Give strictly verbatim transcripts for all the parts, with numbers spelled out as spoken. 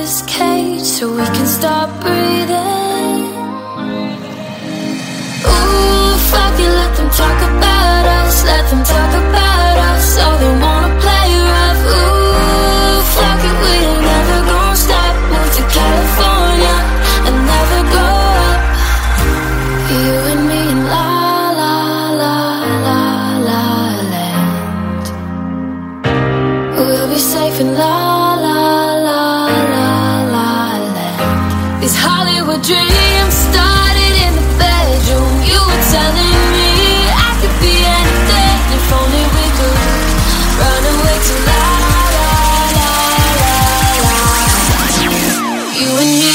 this cage so we can stop breathing. Ooh, fuck it, let them talk about us, let them talk about us, all they wanna play rough. Ooh, fuck it, we ain't never gonna stop. Move to California and never grow up. You and me in la la la la la land. We'll be safe in la la la la la land. These Hollywood dreams started in the bedroom. You were telling me I could be anything if only we could run away to la la la la la. You and me.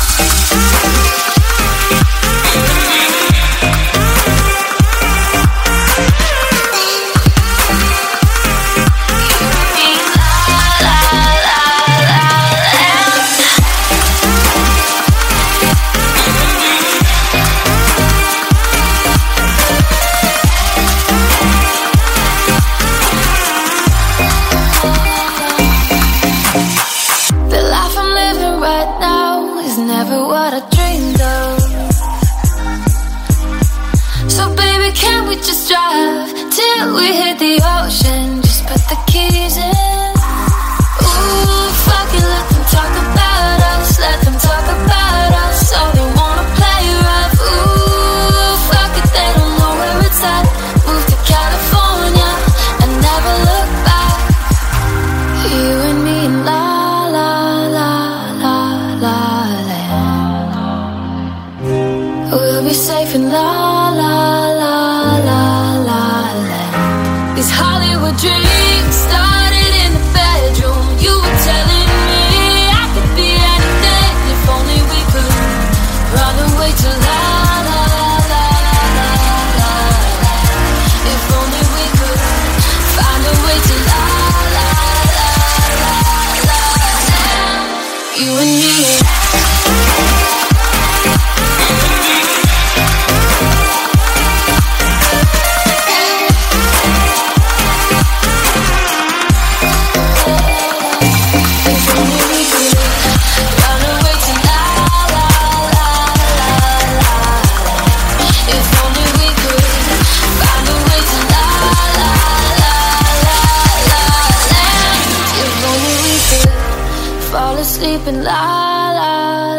Just drive till we hit the ocean. Just put the keys in. Ooh, fuck it, let them talk about us, let them talk about us. All they wanna play rough. Ooh, fuck it, they don't know where it's at. Move to California and never look back. You and me in la la la la la land. We'll be safe in la la la. These Hollywood dreams started in the bedroom. You were telling me I could be anything if only we could run away to la la la la la. If only we could find a way to la la la la la. You and me. Sleeping la la